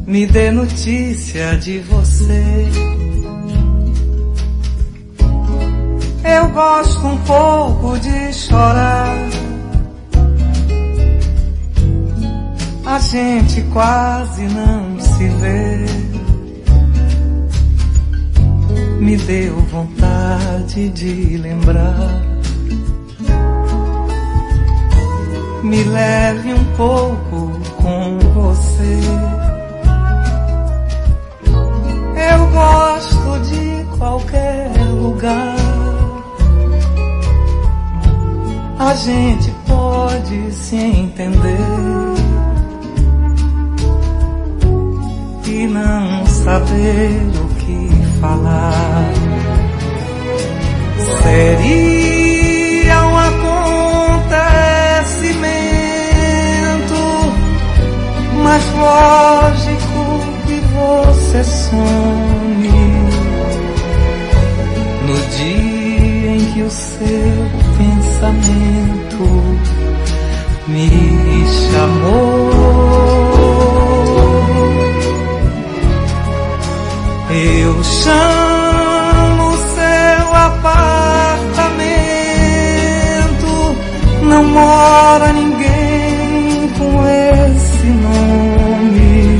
Me dê notícia de você. Eu gosto um pouco de chorar. A gente quase não se vê. Me deu vontade de lembrar. Me leve um pouco com você. Eu gosto de qualquer lugar. A gente pode se entender e não saber o que falar. Seria um acontecimento mais lógico que você some no dia em que o seu pensamento me chamou. Eu chamo seu apartamento, não mora ninguém com esse nome.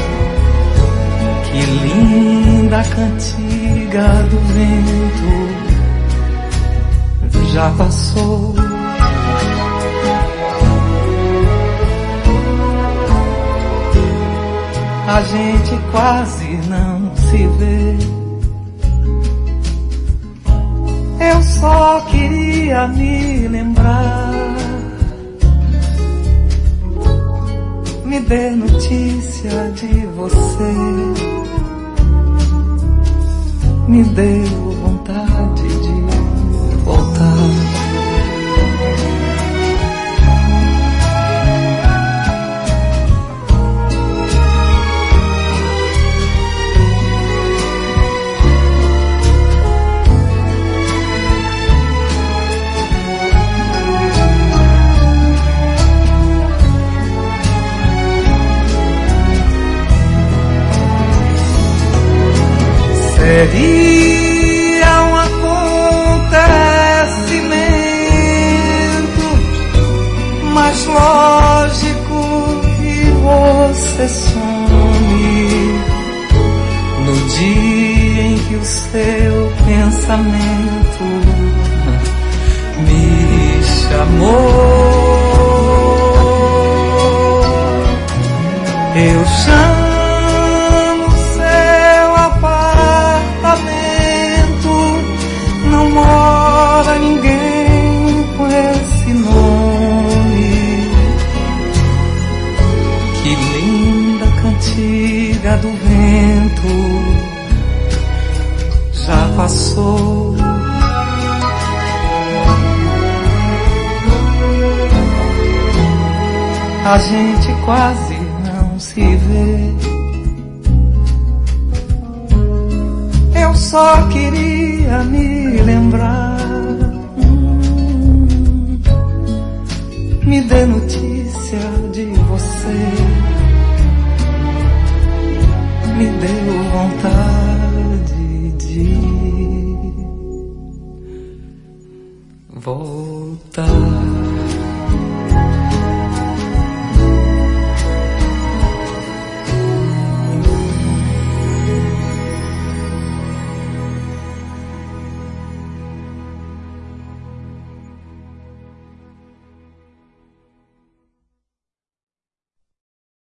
Que linda cantiga do vento já passou. A gente quase não se vê. Eu só queria me lembrar. Me dê notícia de você. Me deu vontade de voltar. Seria um acontecimento mais lógico que você some no dia em que o seu pensamento me chamou. Eu chamo seu apartamento, não mora ninguém com esse nome. Que linda cantiga do vento já passou. A gente quase não se vê. Eu só queria me lembrar. Me dê notícia de você. Me deu vontade de voltar.